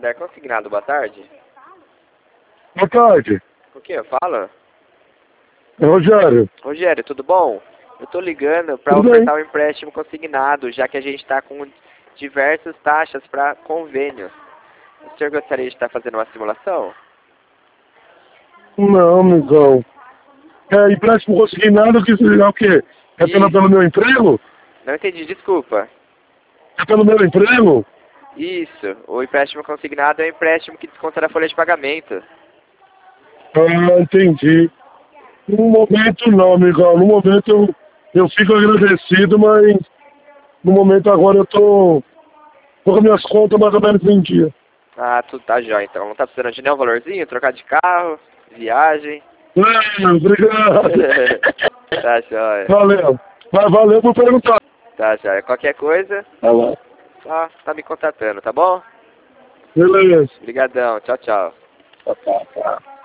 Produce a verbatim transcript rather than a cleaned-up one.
Santander Consignado, boa tarde. Boa tarde. O que? Fala. É Rogério. Rogério, tudo bom? Eu tô ligando para Tudo ofertar um bem. empréstimo consignado, já que a gente está com diversas taxas para convênios. O senhor gostaria de estar fazendo uma simulação? Não, amigão. É empréstimo consignado, que seria o quê? É pelo, Isso. pelo meu emprego? Não entendi, desculpa. É pelo meu emprego? Isso, o empréstimo consignado é um empréstimo que desconta da folha de pagamento. Ah, entendi. No momento não, amigão. No momento eu, eu fico agradecido, mas no momento agora eu tô, tô com minhas contas mais ou menos em dia. Ah, tudo tá jóia então. Não tá precisando de nenhum valorzinho? Trocar de carro? Viagem? Ah, obrigado. Tá jóia. Valeu. Mas valeu por perguntar. Tá jóia. Qualquer coisa, Tá bom. só tá me contatando, tá bom? Beleza. Obrigadão. Tchau, tchau. Tá, tá, tá.